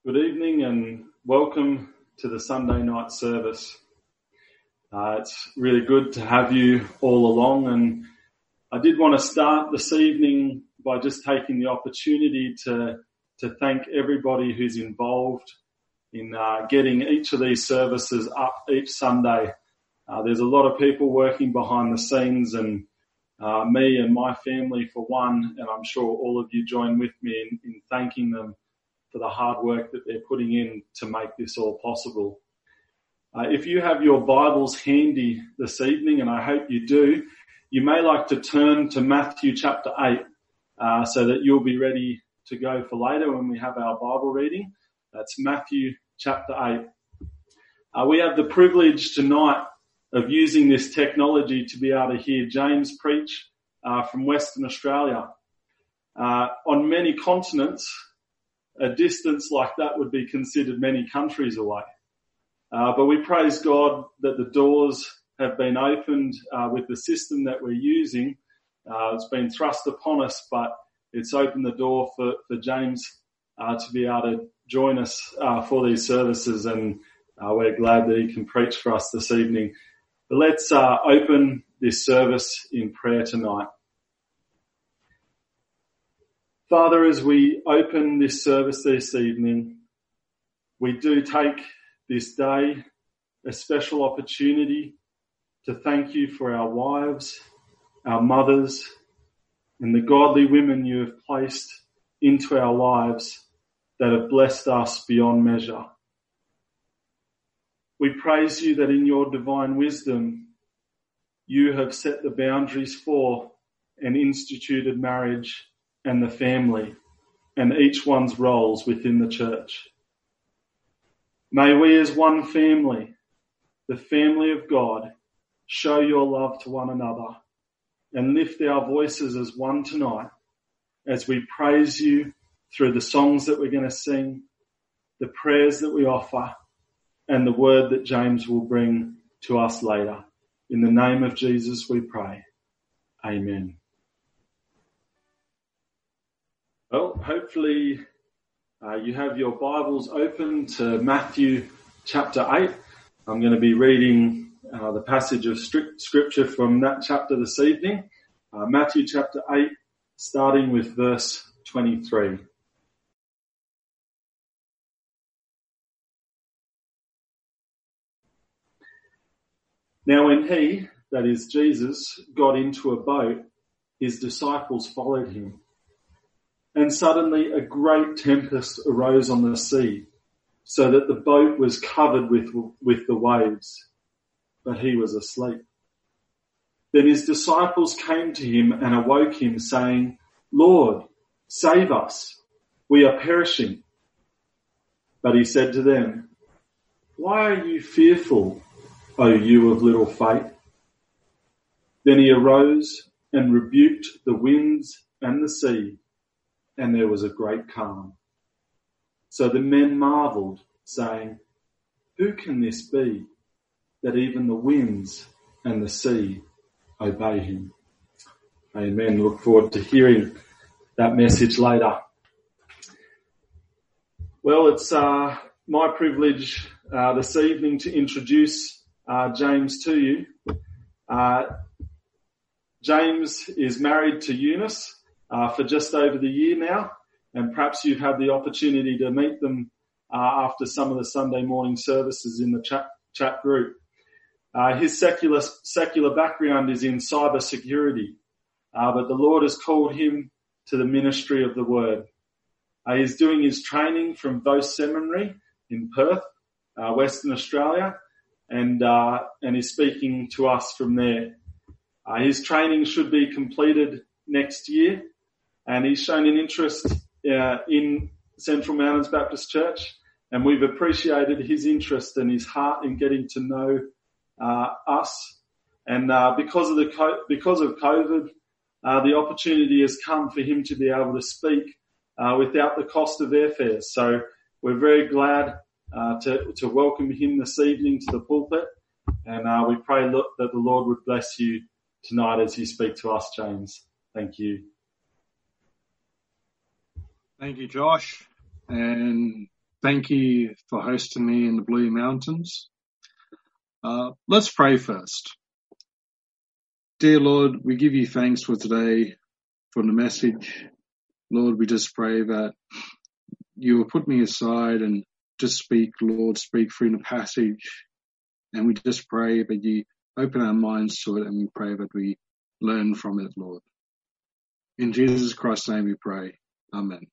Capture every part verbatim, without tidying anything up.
Good evening and welcome to the Sunday night service. Uh, it's really good to have you all along, and I did want to start this evening by just taking the opportunity to to thank everybody who's involved in uh, getting each of these services up each Sunday. Uh, there's a lot of people working behind the scenes, and uh, me and my family for one, and I'm sure all of you join with me in, in thanking them for the hard work that they're putting in to make this all possible. Uh, if you have your Bibles handy this evening, and I hope you do, you may like to turn to Matthew chapter eight, uh, so that you'll be ready to go for later when we have our Bible reading. That's Matthew chapter eight. Uh, we have the privilege tonight of using this technology to be able to hear James preach uh, from Western Australia. Uh, on many continents, a distance like that would be considered many countries away. Uh, but we praise God that the doors have been opened uh, with the system that we're using. Uh, it's been thrust upon us, but it's opened the door for, for James uh, to be able to join us uh, for these services, and uh, we're glad that he can preach for us this evening. But let's uh, open this service in prayer tonight. Father, as we open this service this evening, we do take this day a special opportunity to thank you for our wives, our mothers, and the godly women you have placed into our lives that have blessed us beyond measure. We praise you that in your divine wisdom, you have set the boundaries for and instituted marriage and the family, and each one's roles within the church. May we as one family, the family of God, show your love to one another and lift our voices as one tonight as we praise you through the songs that we're going to sing, the prayers that we offer, and the word that James will bring to us later. In the name of Jesus we pray. Amen. Well, hopefully uh, you have your Bibles open to Matthew chapter eight. I'm going to be reading uh, the passage of scripture from that chapter this evening. Uh, Matthew chapter eight, starting with verse twenty-three. Now when he, that is Jesus, got into a boat, his disciples followed him. And suddenly a great tempest arose on the sea, so that the boat was covered with, with the waves, but he was asleep. Then his disciples came to him and awoke him, saying, Lord, save us, we are perishing. But he said to them, Why are you fearful, O you of little faith? Then he arose and rebuked the winds and the sea, and there was a great calm. So the men marveled, saying, Who can this be, that even the winds and the sea obey him? Amen. Look forward to hearing that message later. Well, it's uh, my privilege uh, this evening to introduce uh, James to you. Uh, James is married to Eunice Uh, for just over the year now, and perhaps you've had the opportunity to meet them uh, after some of the Sunday morning services in the chat, chat group. Uh, his secular secular background is in cyber security, uh, but the Lord has called him to the ministry of the Word. Uh, he's doing his training from Vos Seminary in Perth, uh, Western Australia, and uh, and he's speaking to us from there. Uh, his training should be completed next year. And he's shown an interest uh, in Central Mountains Baptist Church, and we've appreciated his interest and his heart in getting to know uh, us. And uh, because of the co- because of COVID, uh, the opportunity has come for him to be able to speak uh, without the cost of airfares. So we're very glad uh, to to welcome him this evening to the pulpit, and uh, we pray that the Lord would bless you tonight as you speak to us, James. Thank you. Thank you, Josh. And Thank you for hosting me in the Blue Mountains. Uh, let's pray first. Dear Lord, we give you thanks for today, for the message. Lord, we just pray that you will put me aside and just speak, Lord, speak through the passage. And we just pray that you open our minds to it, and we pray that we learn from it, Lord. In Jesus Christ's name we pray. Amen.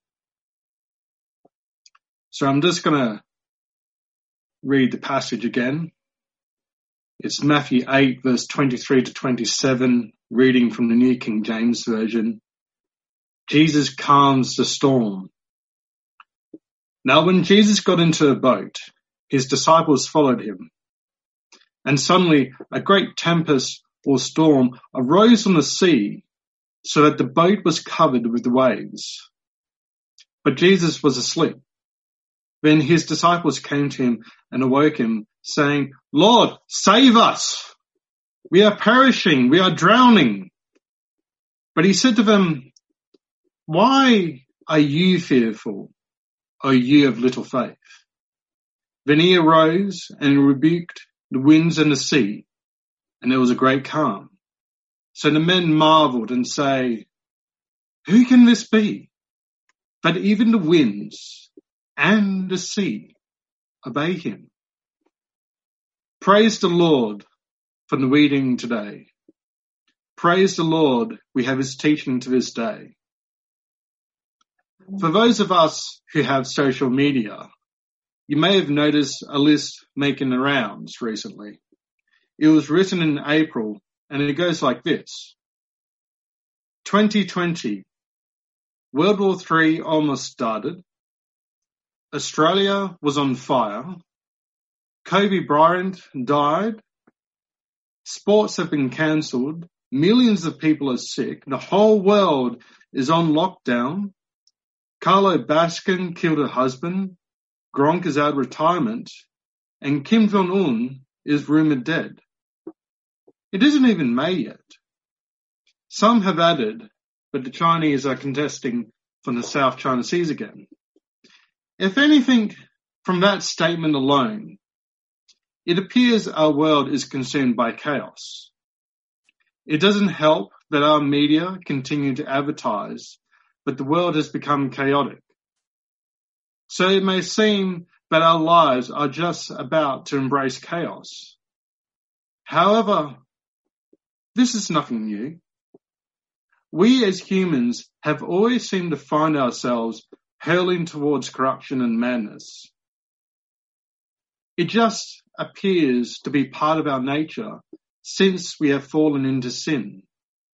So I'm just going to read the passage again. It's Matthew eight, verse twenty-three to twenty-seven, reading from the New King James Version. Jesus calms the storm. Now when Jesus got into a boat, his disciples followed him. And suddenly a great tempest or storm arose on the sea, so that the boat was covered with the waves. But Jesus was asleep. Then his disciples came to him and awoke him, saying, Lord, save us! We are perishing, we are drowning. But he said to them, Why are you fearful, O you of little faith? Then he arose and rebuked the winds and the sea, and there was a great calm. So the men marveled and say, Who can this be? But even the winds and the sea obey him. Praise the Lord for the reading today. Praise the Lord, we have his teaching to this day. For those of us who have social media, you may have noticed a list making the rounds recently. It was written in April, and it goes like this. twenty twenty, World War Three almost started. Australia was on fire. Kobe Bryant died. Sports have been cancelled. Millions of people are sick. The whole world is on lockdown. Carlo Baskin killed her husband. Gronk is out of retirement. And Kim Jong-un is rumoured dead. It isn't even May yet. Some have added, but the Chinese are contesting from the South China Seas again. If anything, from that statement alone, it appears our world is consumed by chaos. It doesn't help that our media continue to advertise, but the world has become chaotic. So it may seem that our lives are just about to embrace chaos. However, this is nothing new. We as humans have always seemed to find ourselves hurling towards corruption and madness. It just appears to be part of our nature since we have fallen into sin.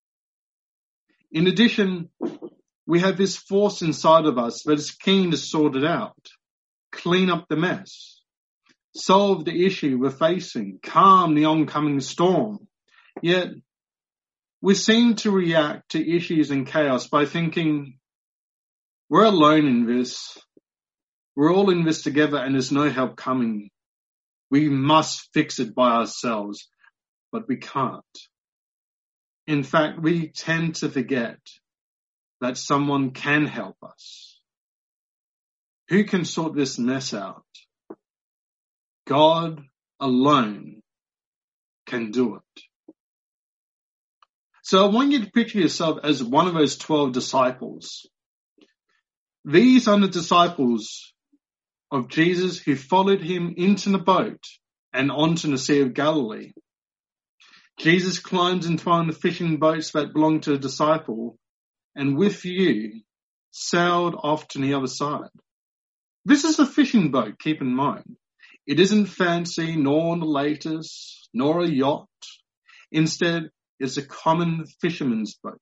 In addition, we have this force inside of us that is keen to sort it out, clean up the mess, solve the issue we're facing, calm the oncoming storm. Yet, we seem to react to issues and chaos by thinking, we're alone in this. We're all in this together and there's no help coming. We must fix it by ourselves, but we can't. In fact, we tend to forget that someone can help us. Who can sort this mess out? God alone can do it. So I want you to picture yourself as one of those twelve disciples. These are the disciples of Jesus who followed him into the boat and onto the Sea of Galilee. Jesus climbed into one of the fishing boats that belonged to a disciple and with you sailed off to the other side. This is a fishing boat, keep in mind. It isn't fancy, nor the latest, nor a yacht. Instead, it's a common fisherman's boat.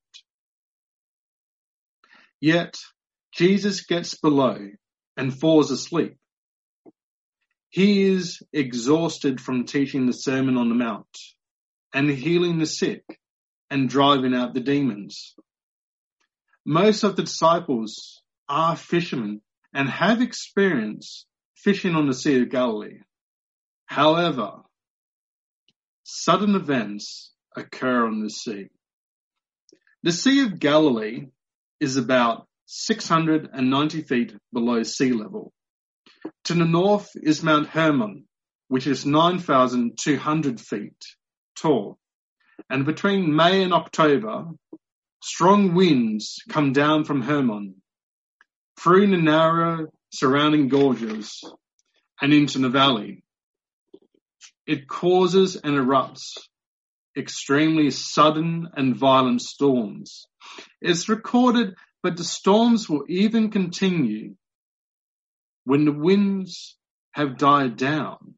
Yet, Jesus gets below and falls asleep. He is exhausted from teaching the Sermon on the Mount and healing the sick and driving out the demons. Most of the disciples are fishermen and have experience fishing on the Sea of Galilee. However, sudden events occur on the sea. The Sea of Galilee is about six hundred ninety feet below sea level. To the north is Mount Hermon, which is nine thousand two hundred feet tall. And between May and October, strong winds come down from Hermon, through the narrow surrounding gorges and into the valley. It causes and erupts extremely sudden and violent storms. It's recorded, but the storms will even continue when the winds have died down.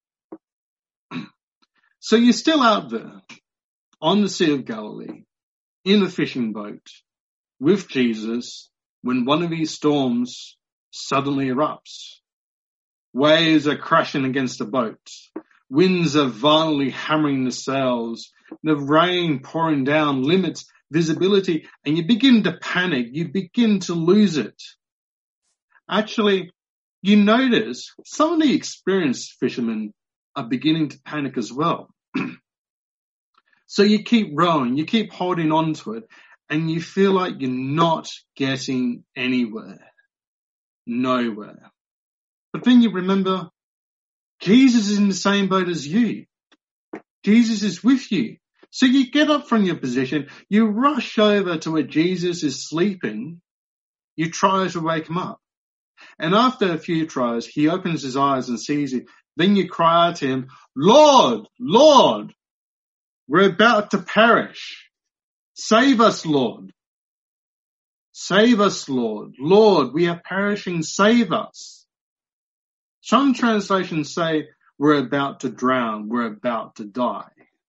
So you're still out there on the Sea of Galilee, in a fishing boat, with Jesus, when one of these storms suddenly erupts. Waves are crashing against the boat. Winds are violently hammering the sails. The rain pouring down limits visibility, and you begin to panic. You begin to lose it. Actually, you notice some of the experienced fishermen are beginning to panic as well. So you keep rowing, you keep holding on to it, and you feel like you're not getting anywhere. Nowhere. But then you remember, Jesus is in the same boat as you. Jesus is with you. So you get up from your position, you rush over to where Jesus is sleeping, you try to wake him up. And after a few tries, he opens his eyes and sees you. Then you cry out to him, Lord, Lord, we're about to perish. Save us, Lord. Save us, Lord. Lord, we are perishing. Save us. Some translations say we're about to drown. We're about to die.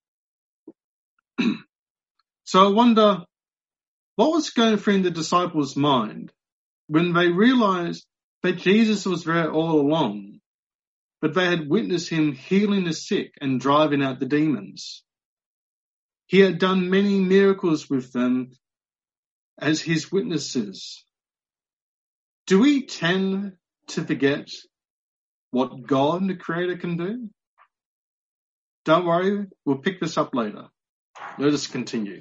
So I wonder, what was going through the disciples' mind when they realized that Jesus was there all along, but they had witnessed him healing the sick and driving out the demons? He had done many miracles with them as his witnesses. Do we tend to forget what God, the Creator, can do? Don't worry, we'll pick this up later. Let us continue.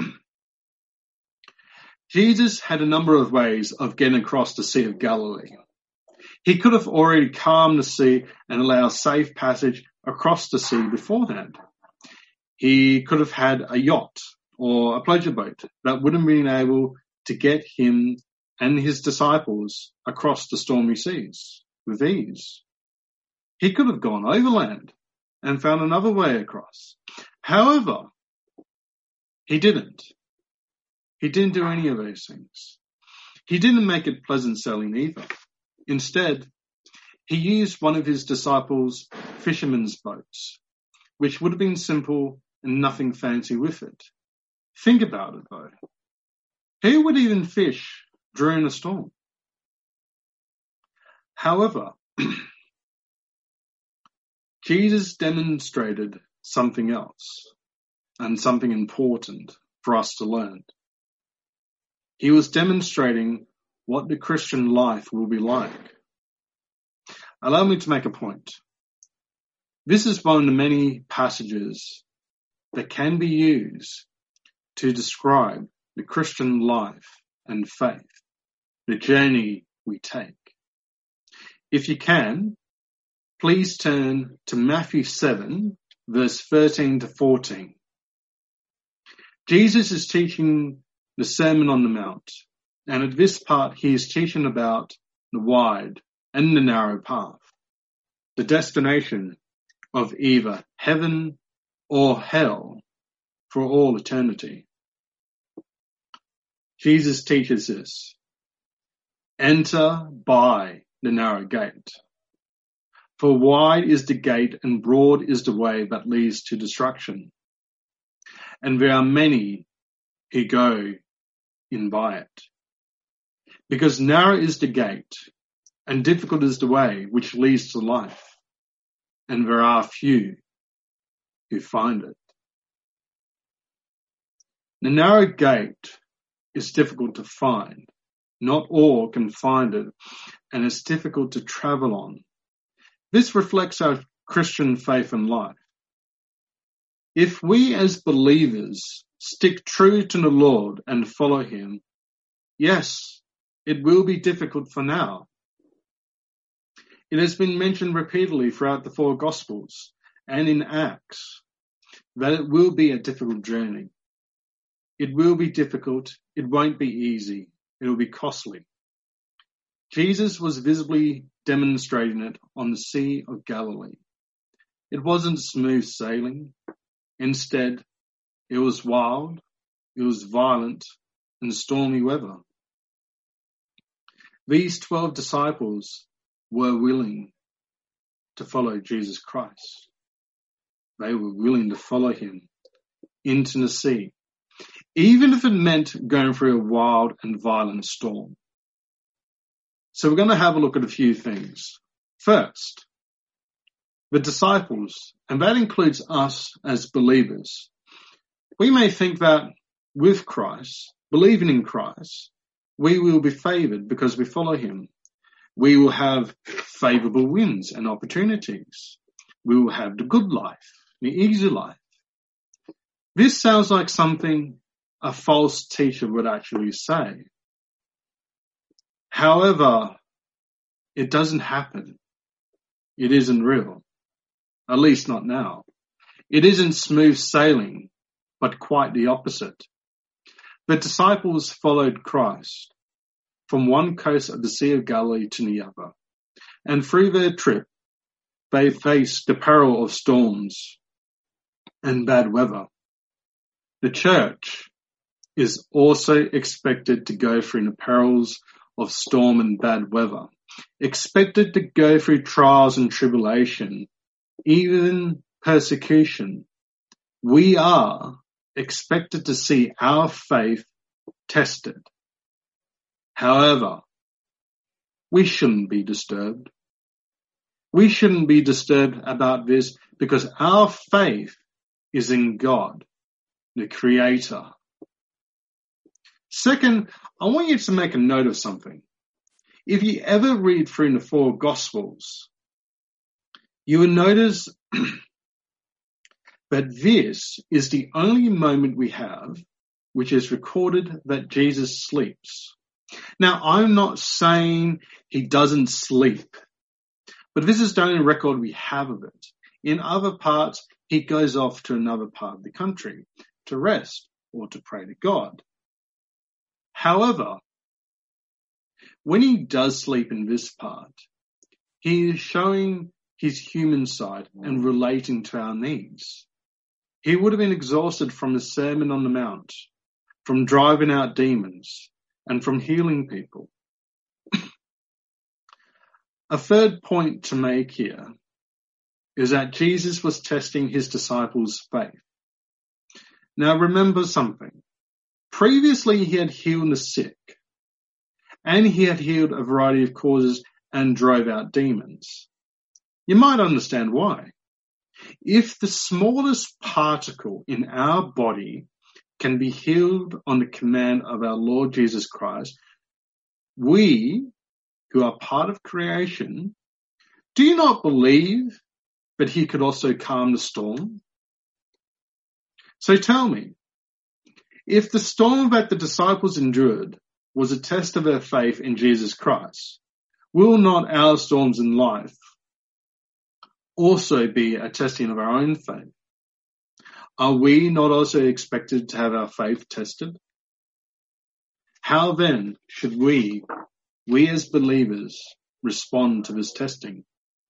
Jesus had a number of ways of getting across the Sea of Galilee. He could have already calmed the sea and allowed safe passage across the sea beforehand. He could have had a yacht or a pleasure boat that would have been able to get him and his disciples across the stormy seas with ease. He could have gone overland and found another way across. However, he didn't. He didn't do any of those things. He didn't make it pleasant sailing either. Instead, he used one of his disciples' fishermen's boats, which would have been simple and nothing fancy with it. Think about it, though. Who would even fish during a storm? However, Jesus demonstrated something else and something important for us to learn. He was demonstrating what the Christian life will be like. Allow me to make a point. This is one of the many passages that can be used to describe the Christian life and faith, the journey we take. If you can, please turn to Matthew seven, verse thirteen to fourteen. Jesus is teaching the Sermon on the Mount, and at this part he is teaching about the wide and the narrow path, the destination of either heaven or hell for all eternity. Jesus teaches this: enter by the narrow gate. For wide is the gate and broad is the way that leads to destruction, and there are many who go in by it. Because narrow is the gate and difficult is the way which leads to life, and there are few who find it. The narrow gate is difficult to find. Not all can find it, and it's difficult to travel on. This reflects our Christian faith and life. If we as believers stick true to the Lord and follow him, yes, it will be difficult for now. It has been mentioned repeatedly throughout the four Gospels and in Acts that it will be a difficult journey. It will be difficult. It won't be easy. It will be costly. Jesus was visibly demonstrating it on the Sea of Galilee. It wasn't smooth sailing. Instead, it was wild, it was violent, and stormy weather. These twelve disciples were willing to follow Jesus Christ. They were willing to follow him into the sea, even if it meant going through a wild and violent storm. So we're going to have a look at a few things. First, the disciples, and that includes us as believers. We may think that with Christ, believing in Christ, we will be favored because we follow him. We will have favorable wins and opportunities. We will have the good life, the easy life. This sounds like something a false teacher would actually say. However, it doesn't happen. It isn't real. At least not now. It isn't smooth sailing, but quite the opposite. The disciples followed Christ from one coast of the Sea of Galilee to the other, and through their trip, they faced the peril of storms and bad weather. The church is also expected to go through the perils of storm and bad weather, expected to go through trials and tribulation, even persecution. We are expected to see our faith tested. However, we shouldn't be disturbed. We shouldn't be disturbed about this because our faith is in God, the Creator. Second, I want you to make a note of something. If you ever read through the four Gospels, you will notice that this is the only moment we have which is recorded that Jesus sleeps. Now, I'm not saying he doesn't sleep, but this is the only record we have of it. In other parts, he goes off to another part of the country to rest or to pray to God. However, when he does sleep in this part, he is showing his human side and relating to our needs. He would have been exhausted from the Sermon on the Mount, from driving out demons, and from healing people. A third point to make here is that Jesus was testing his disciples' faith. Now remember something. Previously he had healed the sick, and he had healed a variety of causes and drove out demons. You might understand why. If the smallest particle in our body can be healed on the command of our Lord Jesus Christ, we, who are part of creation, do you not believe that he could also calm the storm? So tell me, if the storm that the disciples endured was a test of their faith in Jesus Christ, will not our storms in life also be a testing of our own faith? Are we not also expected to have our faith tested? How then should we, we as believers, respond to this testing?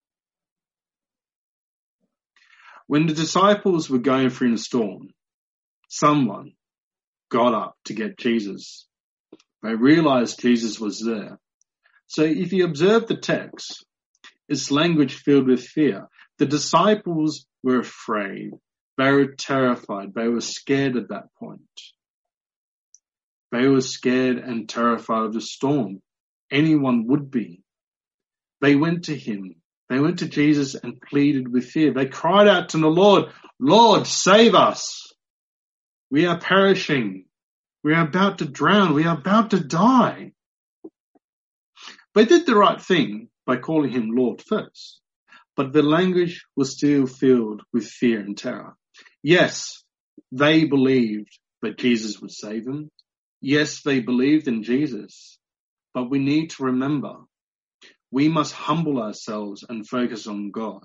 When the disciples were going through the storm, someone got up to get Jesus. They realized Jesus was there. So if you observe the text, it's language filled with fear. The disciples were afraid. They were terrified. They were scared at that point. They were scared and terrified of the storm. Anyone would be. They went to him. They went to Jesus and pleaded with fear. They cried out to the Lord, Lord, save us. We are perishing. We are about to drown. We are about to die. They did the right thing by calling him Lord first, but the language was still filled with fear and terror. Yes, they believed that Jesus would save them. Yes, they believed in Jesus, but we need to remember, we must humble ourselves and focus on God.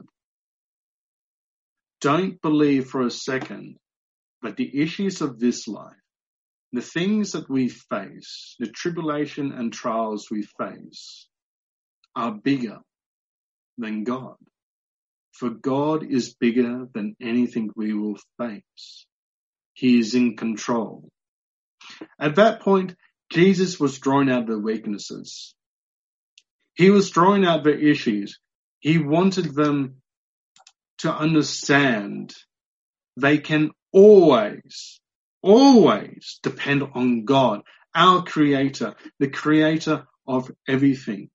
Don't believe for a second that the issues of this life, the things that we face, the tribulation and trials we face, are bigger than God. For God is bigger than anything we will face. He is in control. At that point, Jesus was drawing out their weaknesses. He was drawing out their issues. He wanted them to understand they can always, always depend on God, our Creator, the Creator of everything.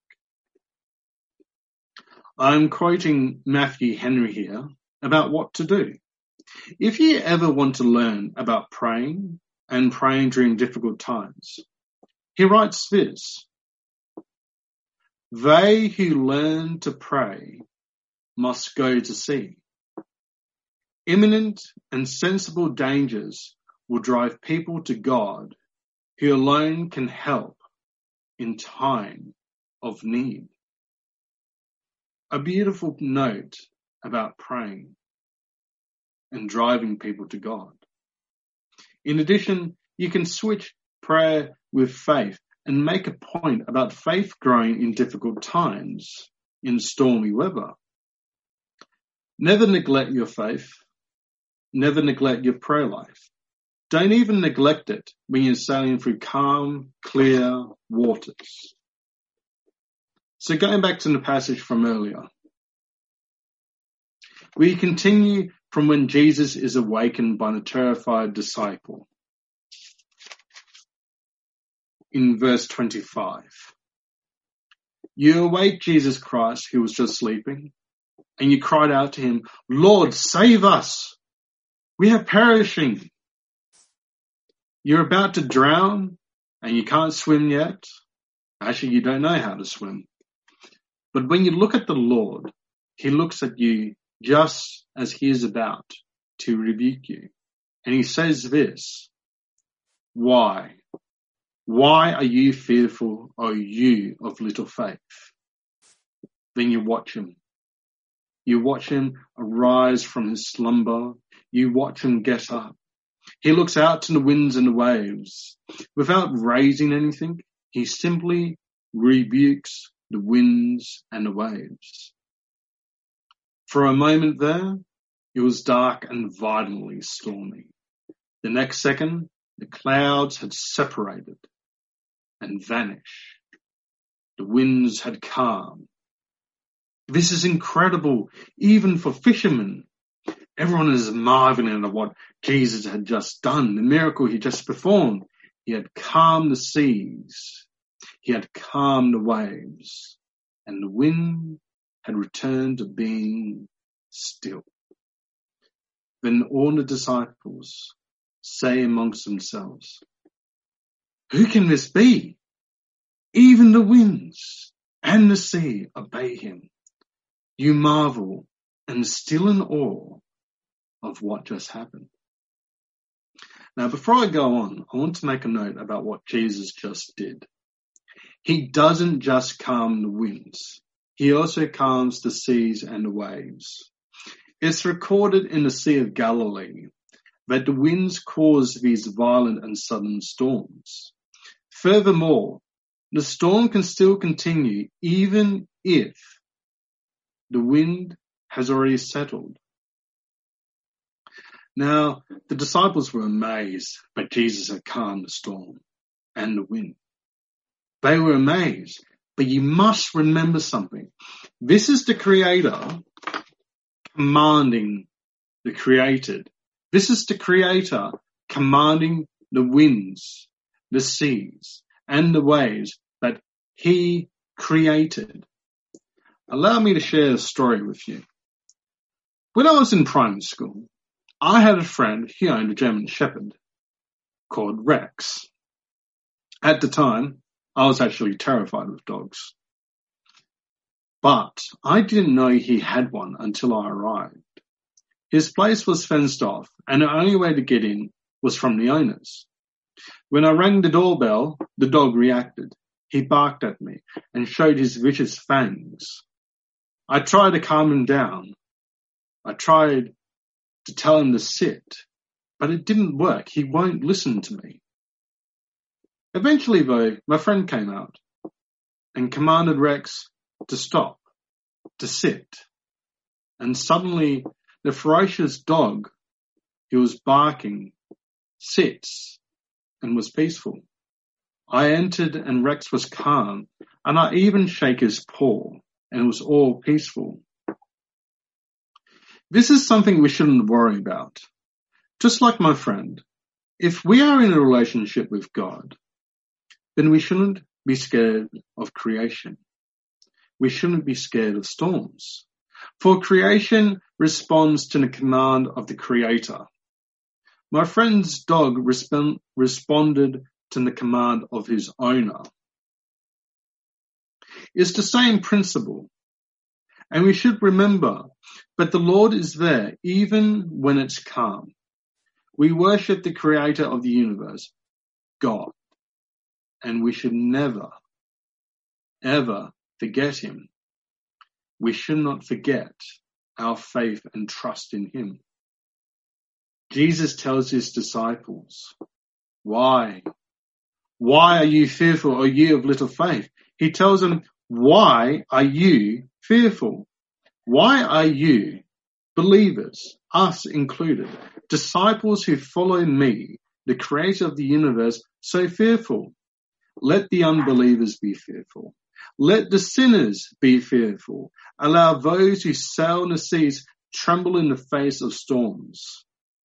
I'm quoting Matthew Henry here about what to do. If you ever want to learn about praying and praying during difficult times, he writes this: they who learn to pray must go to sea. Imminent and sensible dangers will drive people to God, who alone can help in time of need. A beautiful note about praying and driving people to God. In addition, you can switch prayer with faith and make a point about faith growing in difficult times, in stormy weather. Never neglect your faith. Never neglect your prayer life. Don't even neglect it when you're sailing through calm, clear waters. So going back to the passage from earlier, we continue from when Jesus is awakened by the terrified disciple. In verse twenty-five, you awake Jesus Christ, who was just sleeping, and you cried out to him, Lord, save us! We are perishing. You're about to drown, and you can't swim yet. Actually, you don't know how to swim. But when you look at the Lord, he looks at you just as he is about to rebuke you. And he says this: why? Why are you fearful, O you of little faith? Then you watch him. You watch him arise from his slumber. You watch him get up. He looks out to the winds and the waves. Without raising anything, he simply rebukes the winds and the waves. For a moment there, it was dark and violently stormy. The next second, the clouds had separated and vanished. The winds had calmed. This is incredible, even for fishermen. Everyone is marveling at what Jesus had just done, the miracle he just performed. He had calmed the seas. He had calmed the waves. And the wind had returned to being still. Then all the disciples say amongst themselves, who can this be? Even the winds and the sea obey him. You marvel and still in awe of what just happened. Now, before I go on, I want to make a note about what Jesus just did. He doesn't just calm the winds. He also calms the seas and the waves. It's recorded in the Sea of Galilee that the winds cause these violent and sudden storms. Furthermore, the storm can still continue even if the wind has already settled. Now, the disciples were amazed that Jesus had calmed the storm and the wind. They were amazed, but you must remember something. This is the Creator commanding the created. This is the Creator commanding the winds, the seas, and the waves that he created. Allow me to share a story with you. When I was in primary school, I had a friend, he owned a German Shepherd called Rex. At the time, I was actually terrified of dogs. But I didn't know he had one until I arrived. His place was fenced off, and the only way to get in was from the owners. When I rang the doorbell, the dog reacted. He barked at me and showed his vicious fangs. I tried to calm him down. I tried to tell him to sit, but it didn't work. He won't listen to me. Eventually, though, my friend came out and commanded Rex to stop, to sit. And suddenly, the ferocious dog he was barking sits and was peaceful. I entered and Rex was calm, and I even shake his paw, and it was all peaceful. This is something we shouldn't worry about. Just like my friend, if we are in a relationship with God, then we shouldn't be scared of creation. We shouldn't be scared of storms. For creation responds to the command of the Creator. My friend's dog respond, responded to the command of his owner. It's the same principle. And we should remember that the Lord is there even when it's calm. We worship the Creator of the universe, God. And we should never, ever forget him. We should not forget our faith and trust in him. Jesus tells his disciples, why? Why are you fearful, O ye of little faith? He tells them, why are you fearful? Why are you, believers, us included, disciples who follow me, the Creator of the universe, so fearful? Let the unbelievers be fearful. Let the sinners be fearful. Allow those who sail in the seas tremble in the face of storms.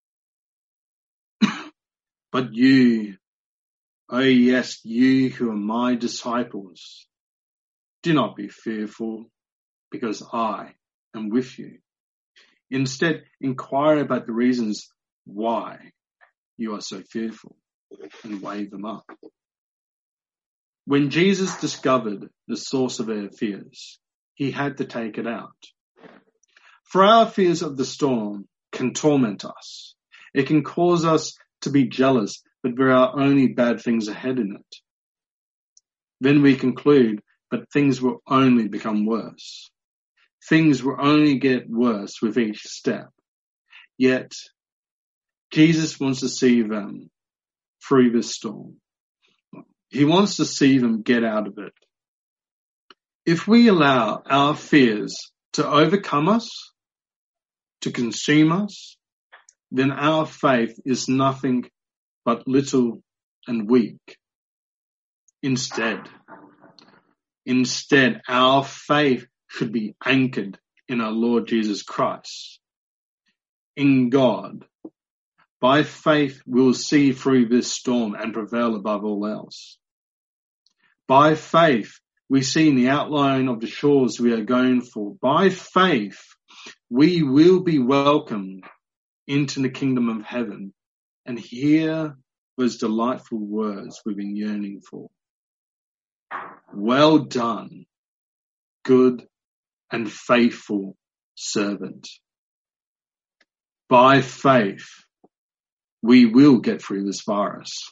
But you, oh yes, you who are my disciples, do not be fearful, because I am with you. Instead, inquire about the reasons why you are so fearful and weigh them up. When Jesus discovered the source of our fears, he had to take it out. For our fears of the storm can torment us. It can cause us to be jealous that there are only bad things ahead in it. Then we conclude that things will only become worse. Things will only get worse with each step. Yet, Jesus wants to see them through this storm. He wants to see them get out of it. If we allow our fears to overcome us, to consume us, then our faith is nothing but little and weak. Instead, instead, our faith should be anchored in our Lord Jesus Christ, in God. By faith, we'll see through this storm and prevail above all else. By faith, we see in the outline of the shores we are going for. By faith, we will be welcomed into the kingdom of heaven and hear those delightful words we've been yearning for. Well done, good and faithful servant. By faith, we will get through this virus.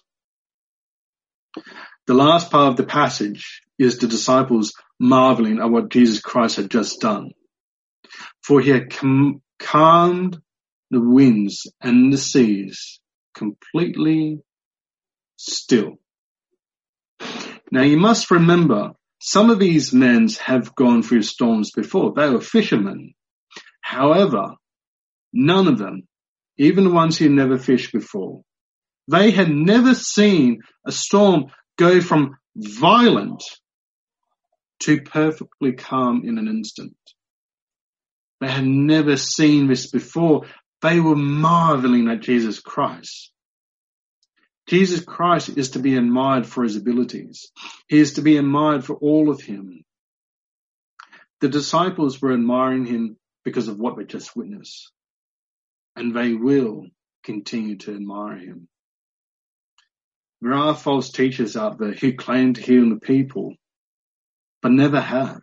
The last part of the passage is the disciples marveling at what Jesus Christ had just done. For he had com- calmed the winds and the seas completely still. Now you must remember, some of these men have gone through storms before. They were fishermen. However, none of them, even the ones who never fished before, they had never seen a storm go from violent to perfectly calm in an instant. They had never seen this before. They were marveling at Jesus Christ. Jesus Christ is to be admired for his abilities. He is to be admired for all of him. The disciples were admiring him because of what we just witnessed, and they will continue to admire him. There are false teachers out there who claim to heal the people, but never have.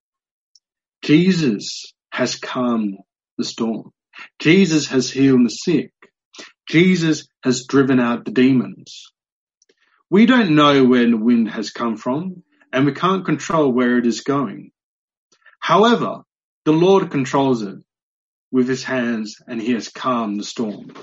Jesus has calmed the storm. Jesus has healed the sick. Jesus has driven out the demons. We don't know where the wind has come from, and we can't control where it is going. However, the Lord controls it with his hands, and he has calmed the storm.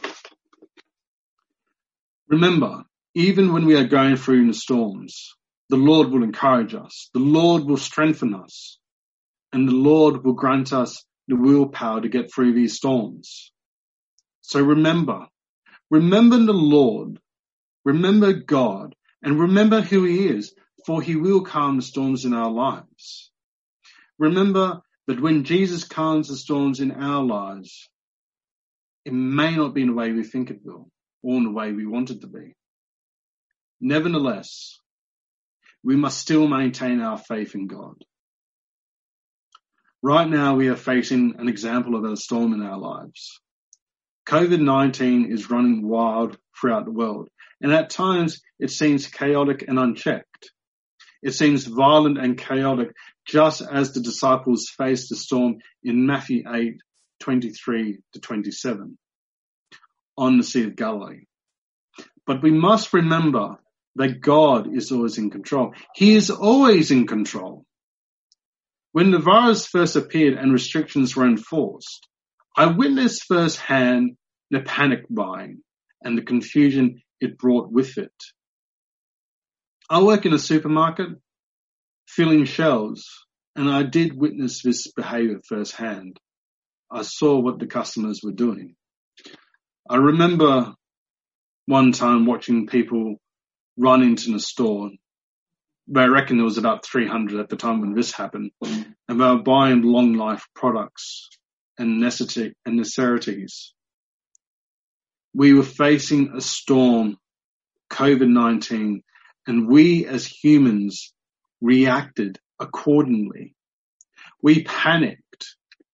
Remember, even when we are going through the storms, the Lord will encourage us, the Lord will strengthen us, and the Lord will grant us the willpower to get through these storms. So remember, remember the Lord, remember God, and remember who he is, for he will calm the storms in our lives. Remember that when Jesus calms the storms in our lives, it may not be in the way we think it will, or in the way we want it to be. Nevertheless, we must still maintain our faith in God. Right now, we are facing an example of a storm in our lives. COVID nineteen is running wild throughout the world, and at times it seems chaotic and unchecked. It seems violent and chaotic, just as the disciples faced the storm in Matthew eight, twenty-three to twenty-seven on the Sea of Galilee. But we must remember that God is always in control. He is always in control. When the virus first appeared and restrictions were enforced, I witnessed firsthand the panic buying and the confusion it brought with it. I work in a supermarket, filling shelves, and I did witness this behavior firsthand. I saw what the customers were doing. I remember one time watching people run into the store. I reckon there was about three hundred at the time when this happened, and they were buying long life products and necessities. We were facing a storm, COVID nineteen, and we as humans reacted accordingly. We panicked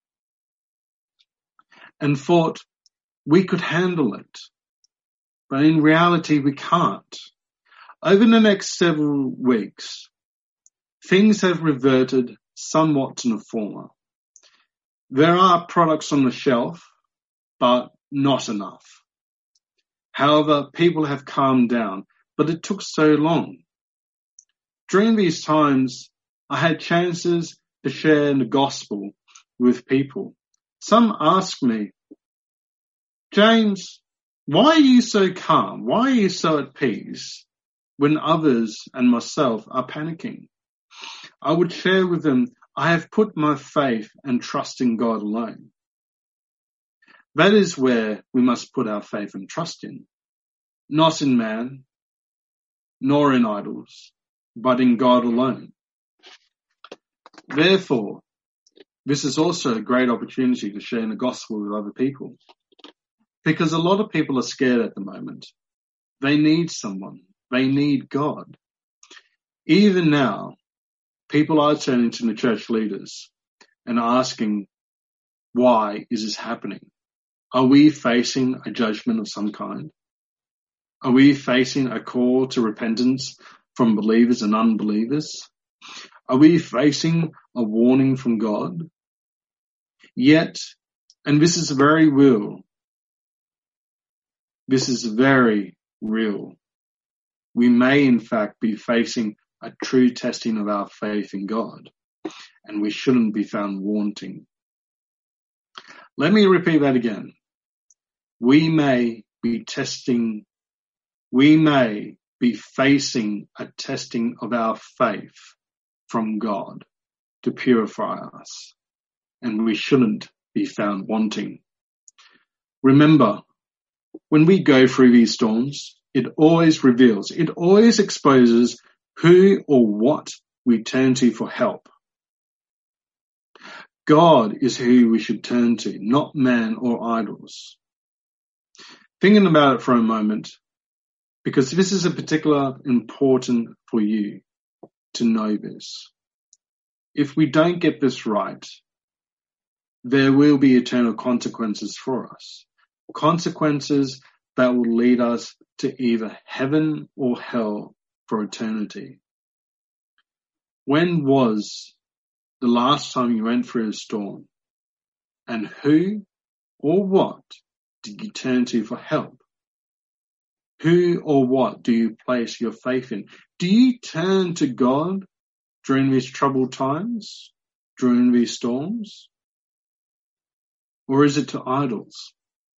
and thought we could handle it, but in reality we can't. Over the next several weeks, things have reverted somewhat to the former. There are products on the shelf, but not enough. However, people have calmed down, but it took so long. During these times, I had chances to share the gospel with people. Some asked me, James, why are you so calm? Why are you so at peace when others and myself are panicking? I would share with them, I have put my faith and trust in God alone. That is where we must put our faith and trust in, not in man, nor in idols, but in God alone. Therefore, this is also a great opportunity to share the gospel with other people, because a lot of people are scared at the moment. They need someone. They need God. Even now, people are turning to the church leaders and asking, why is this happening? Are we facing a judgment of some kind? Are we facing a call to repentance from believers and unbelievers? Are we facing a warning from God? Yet, and this is very real, this is very real, we may in fact be facing a true testing of our faith in God, and we shouldn't be found wanting. Let me repeat that again. We may be testing, we may be facing a testing of our faith from God to purify us, and we shouldn't be found wanting. Remember, when we go through these storms, it always reveals, it always exposes who or what we turn to for help. God is who we should turn to, not man or idols. Thinking about it for a moment, because this is a particular important for you to know this. If we don't get this right, there will be eternal consequences for us. Consequences that will lead us to either heaven or hell for eternity. When was the last time you went through a storm? And who or what did you turn to for help? Who or what do you place your faith in? Do you turn to God during these troubled times, during these storms? Or is it to idols?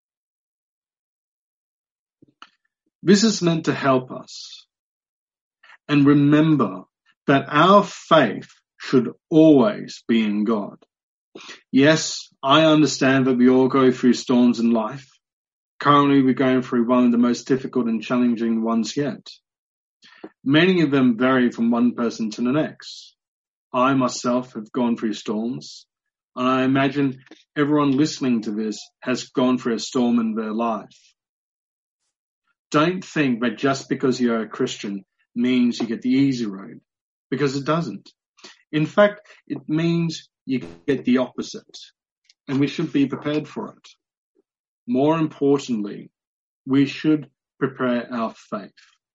This is meant to help us. And remember that our faith should always be in God. Yes, I understand that we all go through storms in life. Currently, we're going through one of the most difficult and challenging ones yet. Many of them vary from one person to the next. I myself have gone through storms, and I imagine everyone listening to this has gone through a storm in their life. Don't think that just because you're a Christian means you get the easy road, because it doesn't. In fact, it means you get the opposite, and we should be prepared for it. More importantly, we should prepare our faith.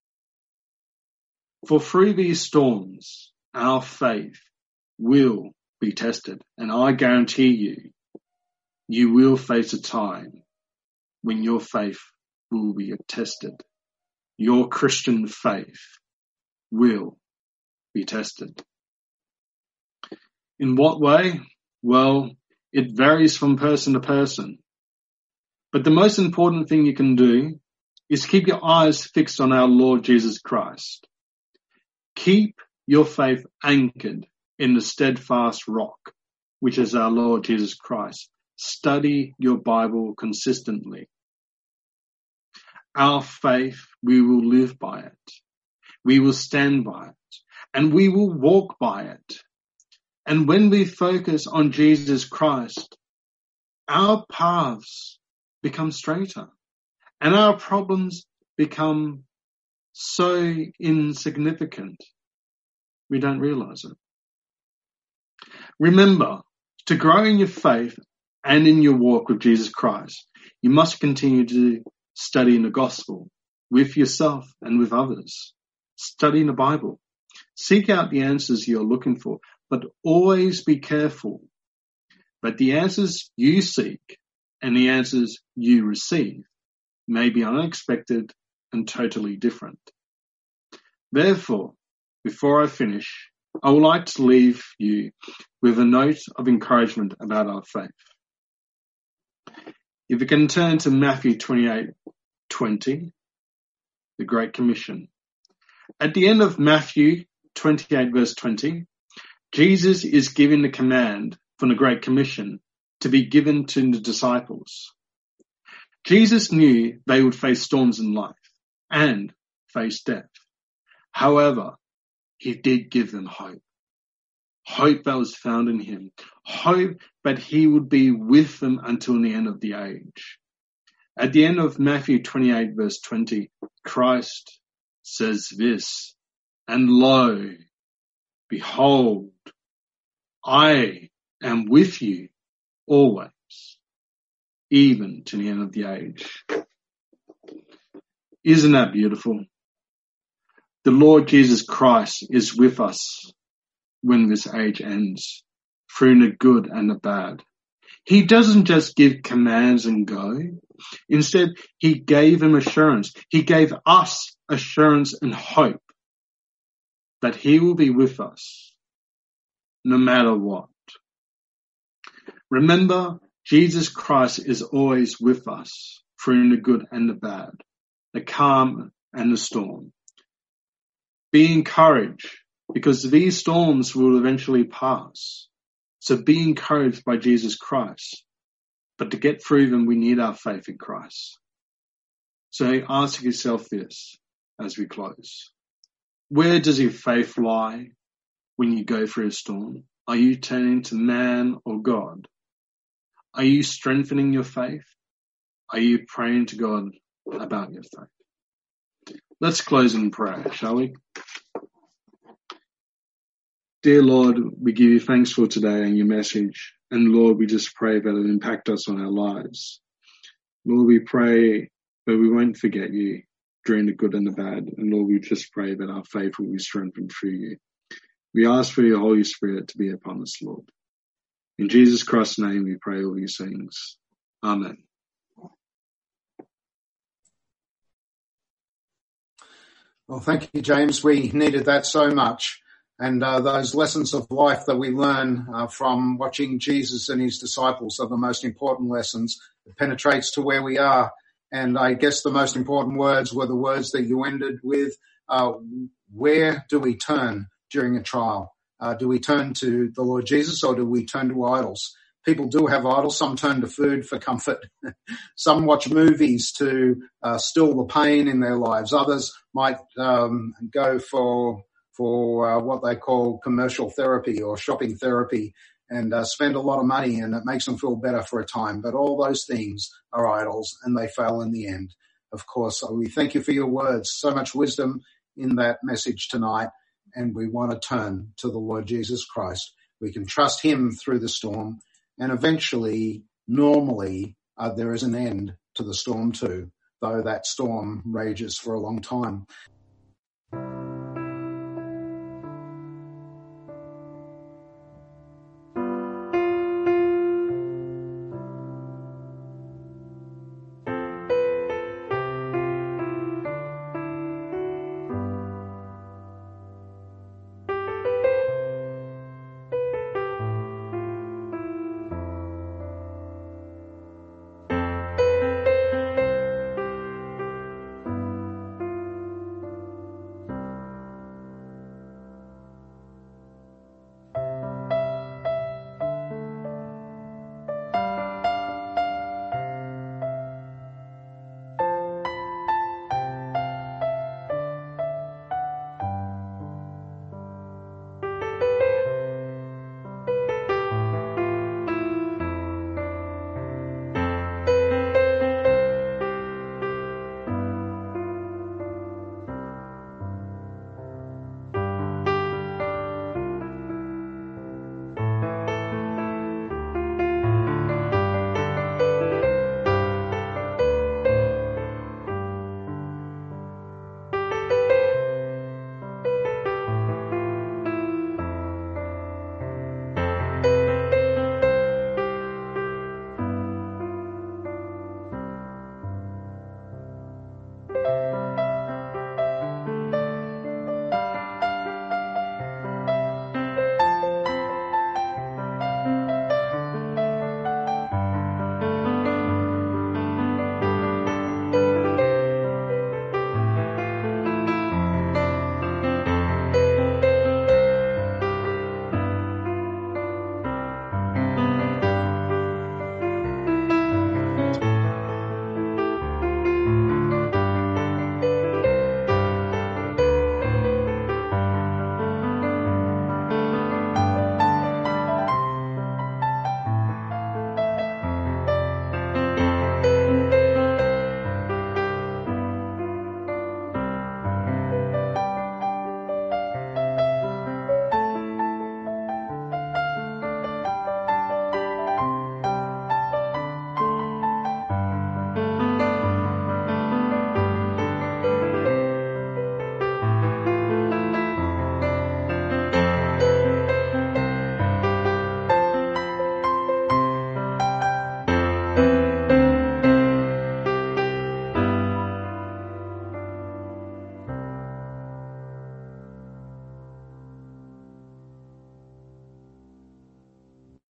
For through these storms, our faith will be tested, and I guarantee you, you will face a time when your faith will be tested. Your Christian faith will be tested. In what way? Well, it varies from person to person. But the most important thing you can do is keep your eyes fixed on our Lord Jesus Christ. Keep your faith anchored in the steadfast rock, which is our Lord Jesus Christ. Study your Bible consistently. Our faith, we will live by it. We will stand by it. And we will walk by it. And when we focus on Jesus Christ, our paths become straighter, and our problems become so insignificant we don't realize it. Remember, to grow in your faith and in your walk with Jesus Christ, you must continue to study in the gospel with yourself and with others. Study in the Bible. Seek out the answers you're looking for, but always be careful that the answers you seek and the answers you receive may be unexpected and totally different. Therefore, before I finish, I would like to leave you with a note of encouragement about our faith. If you can turn to Matthew twenty-eight twenty, the Great Commission. At the end of Matthew twenty-eight verse twenty, Jesus is giving the command from the Great Commission to be given to the disciples. Jesus knew they would face storms in life and face death. However, he did give them hope. Hope that was found in him. Hope that he would be with them until the end of the age. At the end of Matthew twenty-eight verse twenty, Christ says this, "And lo, behold, I am with you always, even to the end of the age." Isn't that beautiful? The Lord Jesus Christ is with us when this age ends, through the good and the bad. He doesn't just give commands and go. Instead, he gave them assurance. He gave us assurance and hope that he will be with us no matter what. Remember, Jesus Christ is always with us through the good and the bad, the calm and the storm. Be encouraged, because these storms will eventually pass. So be encouraged by Jesus Christ. But to get through them, we need our faith in Christ. So ask yourself this as we close. Where does your faith lie when you go through a storm? Are you turning to man or God? Are you strengthening your faith? Are you praying to God about your faith? Let's close in prayer, shall we? Dear Lord, we give you thanks for today and your message. And Lord, we just pray that it impact us on our lives. Lord, we pray that we won't forget you during the good and the bad. And Lord, we just pray that our faith will be strengthened through you. We ask for your Holy Spirit to be upon us, Lord. In Jesus Christ's name we pray all these things. Amen. Well, thank you, James. We needed that so much. And uh, those lessons of life that we learn uh, from watching Jesus and his disciples are the most important lessons. It penetrates to where we are. And I guess the most important words were the words that you ended with. Uh, where do we turn during a trial? Uh, do we turn to the Lord Jesus, or do we turn to idols? People do have idols. Some turn to food for comfort. Some watch movies to uh, still the pain in their lives. Others might um, go for for uh, what they call commercial therapy or shopping therapy and uh, spend a lot of money, and it makes them feel better for a time. But all those things are idols, and they fail in the end. Of course, so we thank you for your words. So much wisdom in that message tonight, and we want to turn to the Lord Jesus Christ. We can trust him through the storm, and eventually, normally, uh, there is an end to the storm too, though that storm rages for a long time.